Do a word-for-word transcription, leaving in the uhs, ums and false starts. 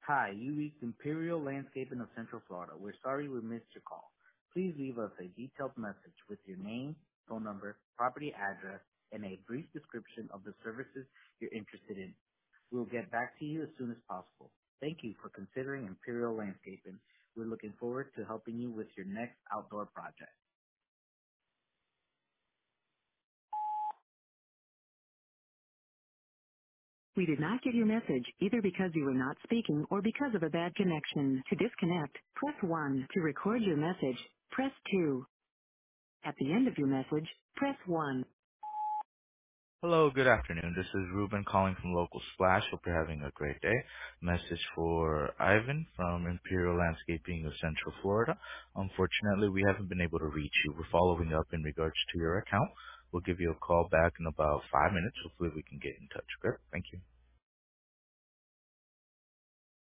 Hi, you reached Imperial Landscaping of Central Florida. We're sorry we missed your call. Please leave us a detailed message with your name, phone number, property address, and a brief description of the services you're interested in. We'll get back to you as soon as possible. Thank you for considering Imperial Landscaping. We're looking forward to helping you with your next outdoor project. We did not get your message either because you were not speaking or because of a bad connection. To disconnect, press one. To record your message, press two. At the end of your message, press one. Hello, good afternoon. This is Ruben calling from Local Splash. Hope you're having a great day. Message for Ivan from Imperial Landscaping of Central Florida. Unfortunately, we haven't been able to reach you. We're following up in regards to your account. We'll give you a call back in about five minutes. Hopefully we can get in touch. Okay? Thank you.